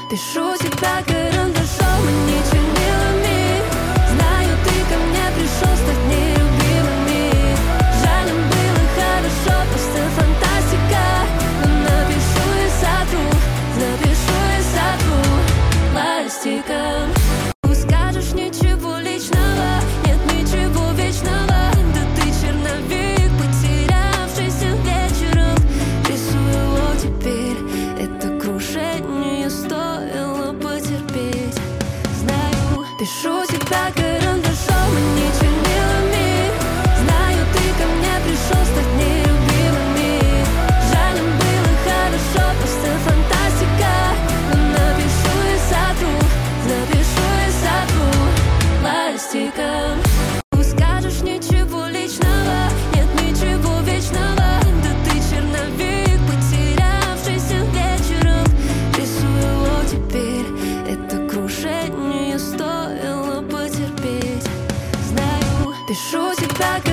Пишу тебя карандашом и не чернилами. Знаю, ты ко мне пришел стать нелюбимыми. Жаль, нам было хорошо, просто фантастика. Но напишу и сотру ластиком. Скажешь, ничего личного, нет ничего вечного. Да ты черновик, потерявшийся вечером. Рисую его теперь, это крушение стоило потерпеть. Знаю, пишу тебя карандашом и не чернилами. Знаю, ты ко мне пришел стать нелюбимыми. Жаль, нам было хорошо, просто фантастика. Но напишу и сотру ластиком. Скажешь, ничего личного, нет ничего вечного. Да ты черновик, потерявшийся вечером. Рисую его теперь, это крушение стоило потерпеть. Знаю, пишу тебя